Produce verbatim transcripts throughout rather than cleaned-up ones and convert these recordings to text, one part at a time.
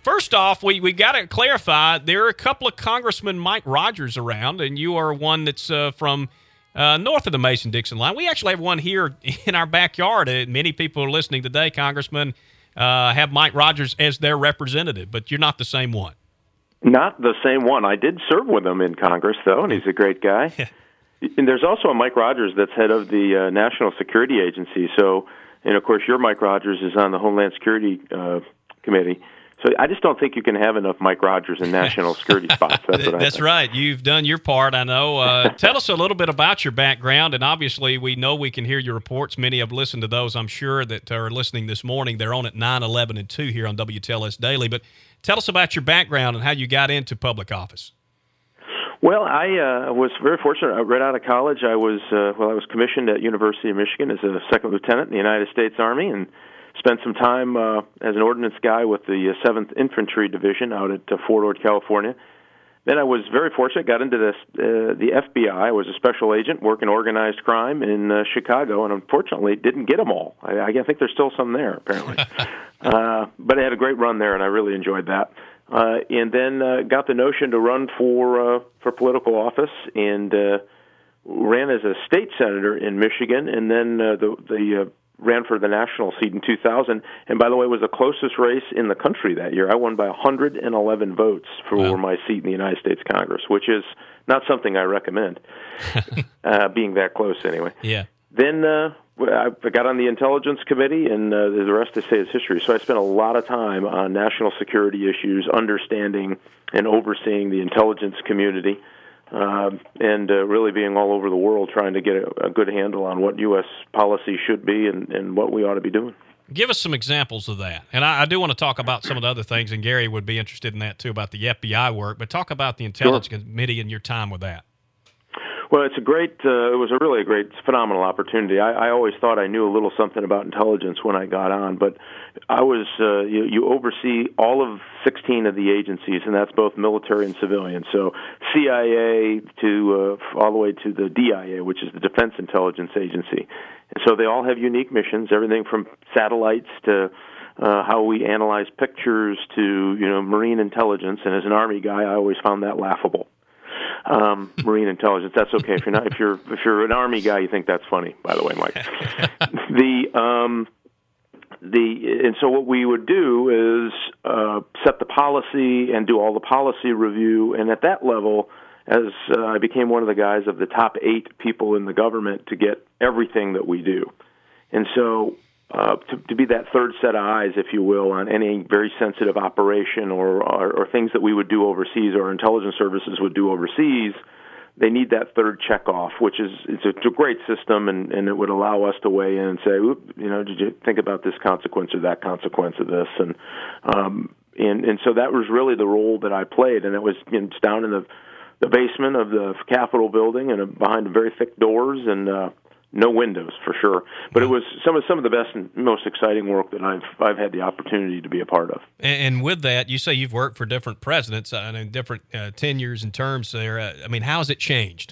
first off, we, we got to clarify, there are a couple of Congressman Mike Rogers around, and you are one that's uh, from uh, north of the Mason-Dixon line. We actually have one here in our backyard. Uh, many people are listening today, Congressman, uh, have Mike Rogers as their representative, but you're not the same one. Not the same one. I did serve with him in Congress, though, and he's a great guy. And there's also a Mike Rogers that's head of the uh, National Security Agency. So, and of course, your Mike Rogers is on the Homeland Security uh, Committee. So I just don't think you can have enough Mike Rogers in national security spots. That's what I That's think. right. You've done your part, I know. Uh, tell us a little bit about your background, and obviously we know we can hear your reports. Many have listened to those, I'm sure, that are listening this morning. They're on at nine, eleven, and two here on W T L S Daily. But tell us about your background and how you got into public office. Well, I uh, was very fortunate. Right out of college, I was uh, well. I was commissioned at University of Michigan as a second lieutenant in the United States Army, and spent some time uh, as an ordnance guy with the seventh Infantry Division out at uh, Fort Ord, California. Then I was very fortunate. Got into this uh, the F B I. I was a special agent working organized crime in uh, Chicago, and unfortunately didn't get them all. I, I think there's still some there, apparently. uh, but I had a great run there, and I really enjoyed that. Uh, and then uh, got the notion to run for uh, for political office, and uh, ran as a state senator in Michigan, and then uh, the the uh, ran for the national seat in two thousand. And by the way, it was the closest race in the country that year. I won by one hundred eleven votes for wow. my seat in the United States Congress, which is not something I recommend, uh, being that close anyway. Yeah. Then uh, I got on the Intelligence Committee, and uh, the rest, I say, is history. So I spent a lot of time on national security issues, understanding and overseeing the intelligence community, uh, and uh, really being all over the world trying to get a, a good handle on what U S policy should be and, and what we ought to be doing. Give us some examples of that. And I, I do want to talk about some of the other things, and Gary would be interested in that, too, about the F B I work. But talk about the Intelligence sure. Committee and your time with that. Well, it's a great, uh, it was a really a great, phenomenal opportunity. I, I always thought I knew a little something about intelligence when I got on, but I was, uh, you, you oversee all of sixteen of the agencies, and that's both military and civilian. So C I A to, uh, all the way to the D I A, which is the Defense Intelligence Agency. And so they all have unique missions, everything from satellites to uh, how we analyze pictures to, you know, marine intelligence. And as an Army guy, I always found that laughable. Um, marine intelligence. That's okay if you're not. If you're if you're an Army guy, you think that's funny. By the way, Mike. the um, the and so what we would do is uh, set the policy and do all the policy review. And at that level, as uh, I became one of the guys of the top eight people in the government to get everything that we do, and so. Uh, to, to be that third set of eyes, if you will, on any very sensitive operation or, or, or things that we would do overseas or intelligence services would do overseas, they need that third check off, which is it's a, it's a great system, and, and it would allow us to weigh in and say, Oop, you know, did you think about this consequence or that consequence of this? And um, and and so that was really the role that I played, and it was you know, it's down in the the basement of the Capitol building and behind very thick doors and. Uh, No windows, for sure. But it was some of some of the best and most exciting work that I've I've had the opportunity to be a part of. And, and with that, you say you've worked for different presidents uh, and different uh, tenures and terms there. Uh, I mean, how has it changed?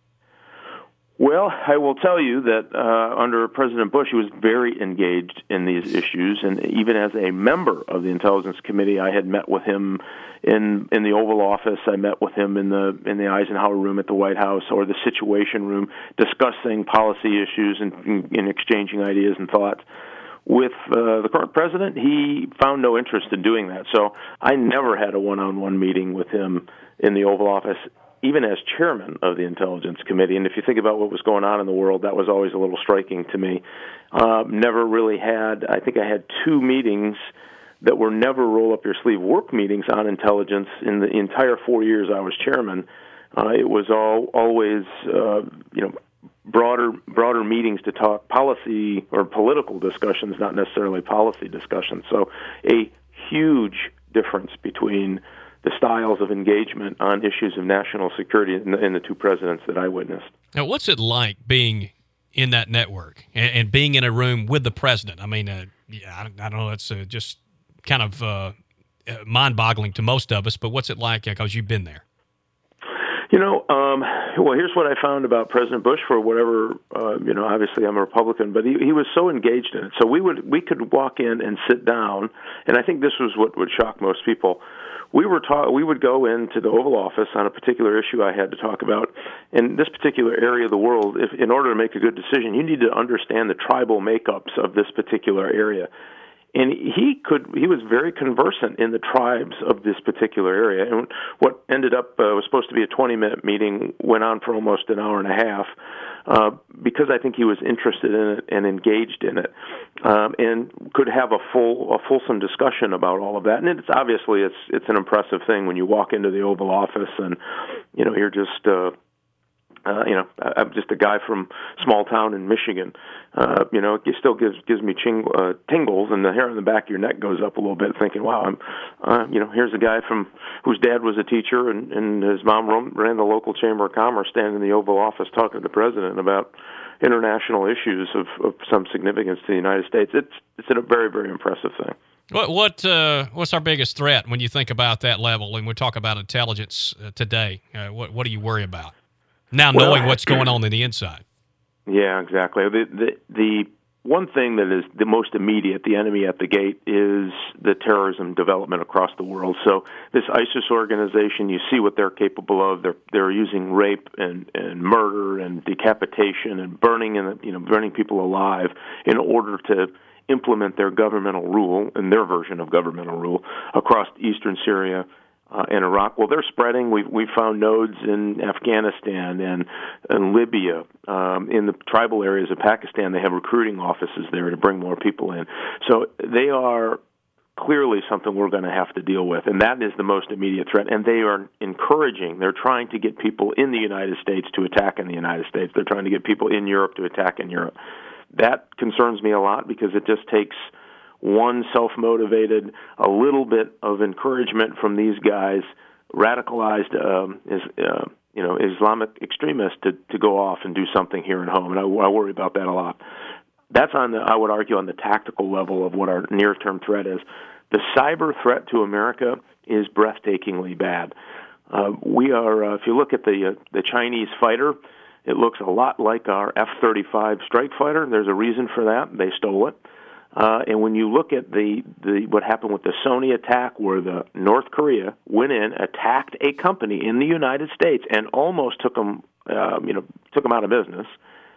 Well, I will tell you that uh, under President Bush, he was very engaged in these issues, and even as a member of the Intelligence Committee, I had met with him in in the Oval Office. I met with him in the in the Eisenhower room at the White House or the Situation Room, discussing policy issues and, and exchanging ideas and thoughts. With uh, the current president, he found no interest in doing that. So I never had a one-on-one meeting with him in the Oval Office, even as chairman of the Intelligence Committee. And if you think about what was going on in the world, that was always a little striking to me. Uh, never really had, I think I had two meetings that were never roll-up-your-sleeve work meetings on intelligence in the entire four years I was chairman. Uh, it was all always, uh, you know, broader broader meetings to talk policy or political discussions, not necessarily policy discussions. So a huge difference between the styles of engagement on issues of national security in the, in the two presidents that I witnessed. Now, what's it like being in that network and, and being in a room with the president? I mean, uh, yeah, I, I don't know, it's uh, just kind of uh, mind-boggling to most of us, but what's it like because you've been there? You know, um, well, here's what I found about President Bush. For whatever, uh, you know, obviously I'm a Republican, but he, he was so engaged in it. So we would we could walk in and sit down, and I think this was what would shock most people. We were ta- we would go into the Oval Office on a particular issue I had to talk about. In this particular area of the world, if in order to make a good decision, you need to understand the tribal makeups of this particular area. And he could he was very conversant in the tribes of this particular area. And what ended up uh, was supposed to be a twenty-minute meeting went on for almost an hour and a half uh, because I think he was interested in it and engaged in it, um, and could have a full a fulsome discussion about all of that. And it's obviously it's it's an impressive thing when you walk into the Oval Office and you know you're just. Uh, Uh, you know, I'm just a guy from small town in Michigan. Uh, you know, it still gives gives me ching, uh, tingles, and the hair on the back of your neck goes up a little bit, thinking, "Wow, I'm, uh, you know, here's a guy from whose dad was a teacher, and, and his mom ran the local chamber of commerce, standing in the Oval Office talking to the president about international issues of, of some significance to the United States." It's it's a very very impressive thing. What what uh, what's our biggest threat when you think about that level, and we talk about intelligence uh, today? Uh, what what do you worry about? Now knowing well, what's going on in the inside. Yeah, exactly. The, the the one thing that is the most immediate, the enemy at the gate, is the terrorism development across the world. So this ISIS organization, you see what they're capable of. They're they're using rape and, and murder and decapitation and burning and you know burning people alive in order to implement their governmental rule and their version of governmental rule across eastern Syria. Uh, in Iraq, well, they're spreading. We've we found nodes in Afghanistan and, and Libya. Um, in the tribal areas of Pakistan, they have recruiting offices there to bring more people in. So they are clearly something we're going to have to deal with, and that is the most immediate threat. And they are encouraging, they're trying to get people in the United States to attack in the United States. They're trying to get people in Europe to attack in Europe. That concerns me a lot because it just takes one self-motivated, a little bit of encouragement from these guys, radicalized, um, is, uh, you know, Islamic extremists to, to go off and do something here at home, and I, I worry about that a lot. That's on the, I would argue, on the tactical level of what our near-term threat is. The cyber threat to America is breathtakingly bad. Uh, we are, uh, if you look at the uh, the Chinese fighter, it looks a lot like our F thirty-five strike fighter. There's a reason for that. They stole it. Uh, and when you look at the, the what happened with the Sony attack, where the North Korea went in, attacked a company in the United States, and almost took them, uh, you know, took them out of business.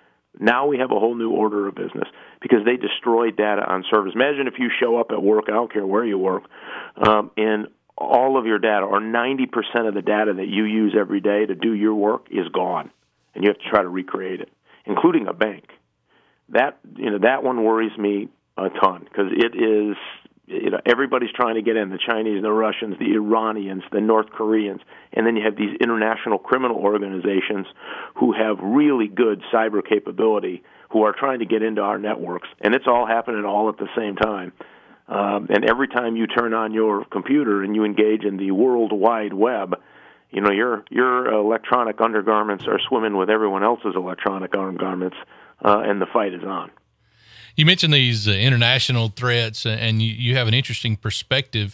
Now we have a whole new order of business because they destroyed data on servers. Imagine if you show up at work, I don't care where you work, um, and all of your data, or ninety percent of the data that you use every day to do your work, is gone, and you have to try to recreate it, including a bank. That you know that one worries me a ton because it is, you know, everybody's trying to get in, the Chinese, the Russians, the Iranians, the North Koreans, and then you have these international criminal organizations who have really good cyber capability who are trying to get into our networks, and it's all happening all at the same time. Um, and every time you turn on your computer and you engage in the World Wide Web, you know, your your electronic undergarments are swimming with everyone else's electronic undergarments, uh, and the fight is on. You mentioned these uh, international threats, and you, you have an interesting perspective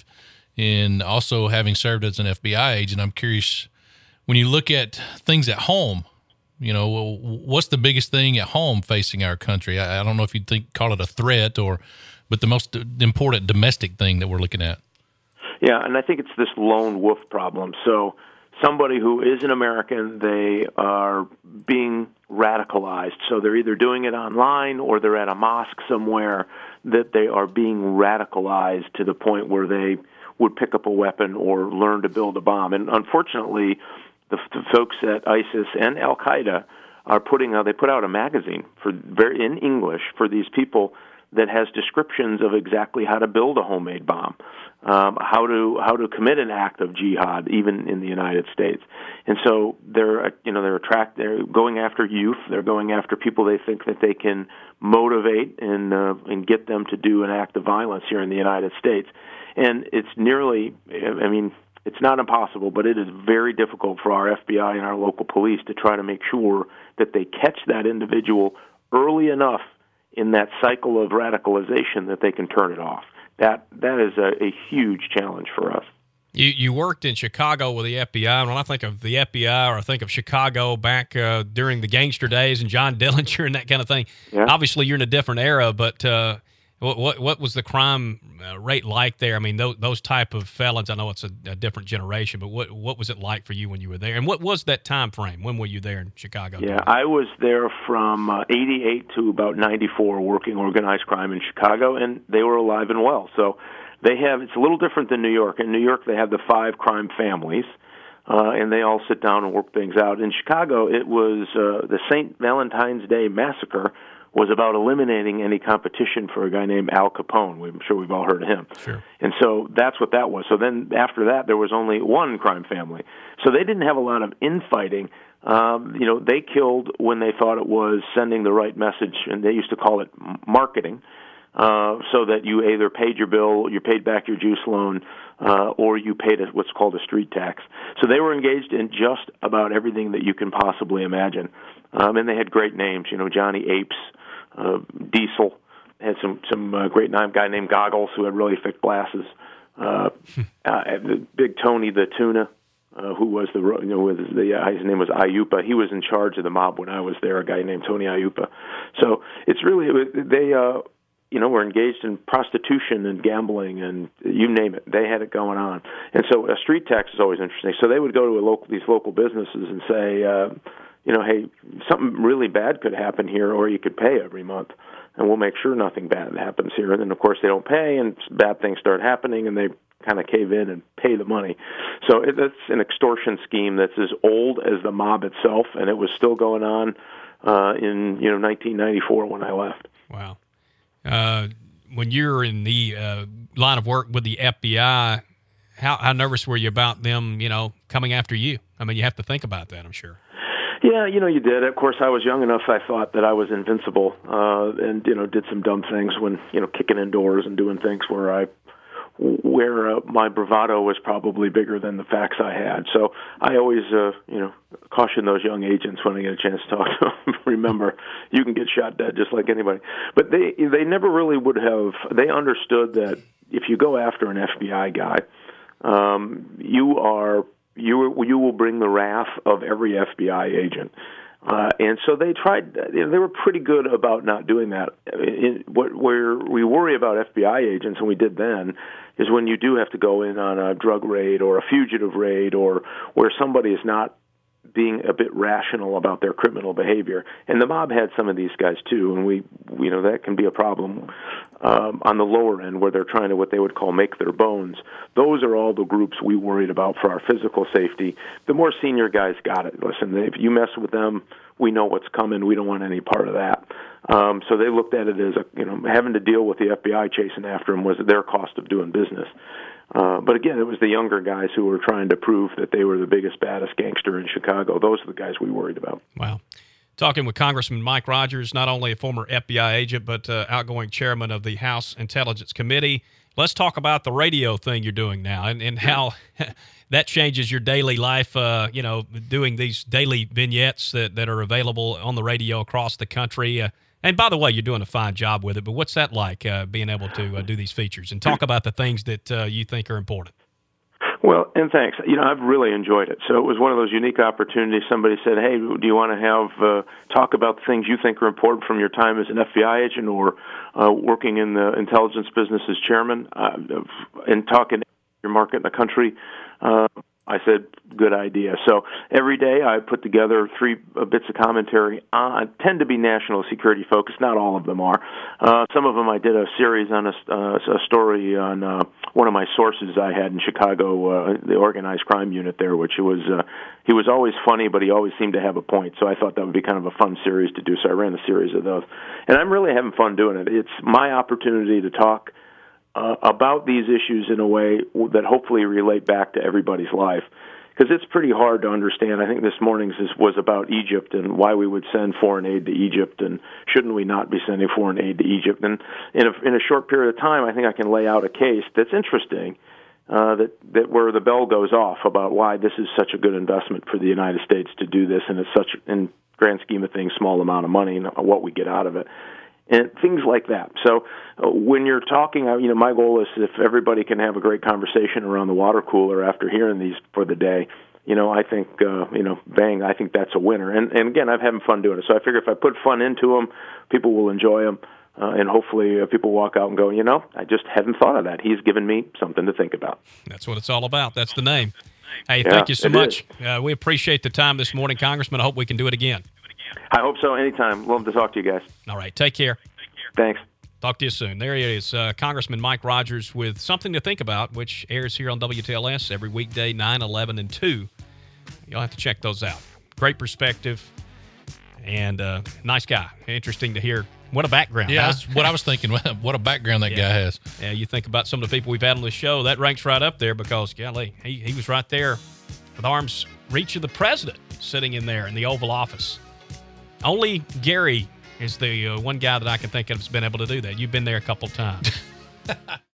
in also having served as an F B I agent. I'm curious, when you look at things at home, you know, what's the biggest thing at home facing our country? I, I don't know if you'd think, call it a threat, or, but the most important domestic thing that we're looking at. Yeah, and I think it's this lone wolf problem. So somebody who is an American, they are being radicalized. So they're either doing it online or they're at a mosque somewhere that they are being radicalized to the point where they would pick up a weapon or learn to build a bomb. And unfortunately, the, the folks at ISIS and Al-Qaeda are putting out, they put out a magazine for very, in English for these people that has descriptions of exactly how to build a homemade bomb, um, how to how to commit an act of jihad, even in the United States. And so they're you know they're attract they're going after youth. They're going after people they think that they can motivate and uh, and get them to do an act of violence here in the United States. And it's nearly, I mean, it's not impossible, but it is very difficult for our F B I and our local police to try to make sure that they catch that individual early enough in that cycle of radicalization that they can turn it off. That that is a, a huge challenge for us. You you worked in Chicago with the F B I, and when I think of the F B I, or I think of Chicago back uh, during the gangster days and John Dillinger and that kind of thing, Yeah. obviously you're in a different era, but uh, what, what what was the crime uh, rate like there? I mean, those, those type of felons, I know it's a, a different generation, but what what was it like for you when you were there? And what was that time frame? When were you there in Chicago? Yeah, I was there from uh, eighty-eight to about ninety-four working organized crime in Chicago, and they were alive and well. So they have, it's a little different than New York. In New York, they have the five crime families, uh, and they all sit down and work things out. In Chicago, it was uh, the Saint Valentine's Day Massacre was about eliminating any competition for a guy named Al Capone. I'm sure we've all heard of him. Sure. And so that's what that was. So then after that, there was only one crime family. So they didn't have a lot of infighting. Um, you know, they killed when they thought it was sending the right message, and they used to call it marketing, uh, so that you either paid your bill, you paid back your juice loan, uh, or you paid a, what's called a street tax. So they were engaged in just about everything that you can possibly imagine. Um, and they had great names, you know, Johnny Apes, uh, Diesel, had some, some uh, great name, guy named Goggles who had really thick glasses, uh, uh, Big Tony the Tuna, Uh, who was the, you know, with the, uh, his name was Ayupa. He was in charge of the mob when I was there, a guy named Tony Ayupa. So it's really, they, uh, you know, were engaged in prostitution and gambling and you name it. They had it going on. And so a street tax is always interesting. So they would go to a local, these local businesses and say, uh, you know, hey, something really bad could happen here, or you could pay every month, and we'll make sure nothing bad happens here. And then, of course, they don't pay, and bad things start happening, and they kind of cave in and pay the money. So it, that's an extortion scheme that's as old as the mob itself, and it was still going on uh, in you know nineteen ninety-four when I left. Wow. Uh, when you're in the uh, line of work with the F B I, how, how nervous were you about them, you know, coming after you? I mean, you have to think about that, I'm sure. Yeah, you know, you did. Of course, I was young enough, I thought that I was invincible, uh, and, you know, did some dumb things when, you know, kicking in doors and doing things where I, where uh, my bravado was probably bigger than the facts I had. So I always, uh, you know, caution those young agents when I get a chance to talk to them. Remember, you can get shot dead just like anybody. But they, they never really would have, they understood that if you go after an F B I guy, um, you are You you will bring the wrath of every F B I agent, uh, and so they tried. They were pretty good about not doing that. In, what where we worry about F B I agents, and we did then, is when you do have to go in on a drug raid or a fugitive raid, or where somebody is not being a bit rational about their criminal behavior. And the mob had some of these guys too, and we, you know, that can be a problem um, on the lower end where they're trying to what they would call make their bones. Those are all the groups we worried about for our physical safety. The more senior guys got it. Listen, if you mess with them, we know what's coming. We don't want any part of that. Um, so they looked at it as, a, you know, having to deal with the F B I chasing after them was their cost of doing business. Uh, but again, it was the younger guys who were trying to prove that they were the biggest, baddest gangster in Chicago. Those are the guys we worried about. Wow. Talking with Congressman Mike Rogers, not only a former F B I agent, but uh, outgoing chairman of the House Intelligence Committee. Let's talk about the radio thing you're doing now and, and how that changes your daily life, uh, you know, doing these daily vignettes that, that are available on the radio across the country. Uh, And by the way, you're doing a fine job with it, but what's that like, uh, being able to uh, do these features and talk about the things that uh, you think are important? Well, and thanks. You know, I've really enjoyed it. So it was one of those unique opportunities. Somebody said, hey, do you want to have uh, talk about the things you think are important from your time as an F B I agent or uh, working in the intelligence business as chairman uh, and talking to your market in the country? Uh, I said, good idea. So every day I put together three uh, bits of commentary. Uh, tend to be national security focused. Not all of them are. Uh, some of them I did a series on a, uh, a story on uh, one of my sources I had in Chicago, uh, the organized crime unit there, which was uh, he was always funny, but he always seemed to have a point. So I thought that would be kind of a fun series to do. So I ran a series of those, and I'm really having fun doing it. It's my opportunity to talk Uh, about these issues in a way that hopefully relate back to everybody's life, because it's pretty hard to understand. I think this morning's is, was about Egypt and why we would send foreign aid to Egypt, and shouldn't we not be sending foreign aid to Egypt? And in a, in a short period of time, I think I can lay out a case that's interesting, uh, that, that where the bell goes off about why this is such a good investment for the United States to do this, and it's such, in grand scheme of things, small amount of money and what we get out of it. and things like that. So uh, when you're talking, uh, you know, my goal is if everybody can have a great conversation around the water cooler after hearing these for the day, you know, I think, uh, you know, bang, I think that's a winner. And, and again, I'm having fun doing it. So I figure if I put fun into them, people will enjoy them. Uh, and hopefully uh, people walk out and go, you know, I just hadn't thought of that. He's given me something to think about. That's what it's all about. That's the name. Hey, Yeah, thank you so it much. Uh, we appreciate the time this morning, Congressman. I hope we can do it again. I hope so. Anytime. Love to talk to you guys. All right. Take care. Thanks. Talk to you soon. There he is, uh, Congressman Mike Rogers with Something to Think About, which airs here on W T L S every weekday, nine, eleven, and two. You'll have to check those out. Great perspective and uh, nice guy. Interesting to hear. What a background. Yeah, huh? that's what I was thinking. What a background that Yeah. guy has. Yeah, you think about some of the people we've had on the show, that ranks right up there because, golly, he, he was right there with arm's reach of the president sitting in there in the Oval Office. Only Gary is the uh, one guy that I can think of that's been able to do that. You've been there a couple times.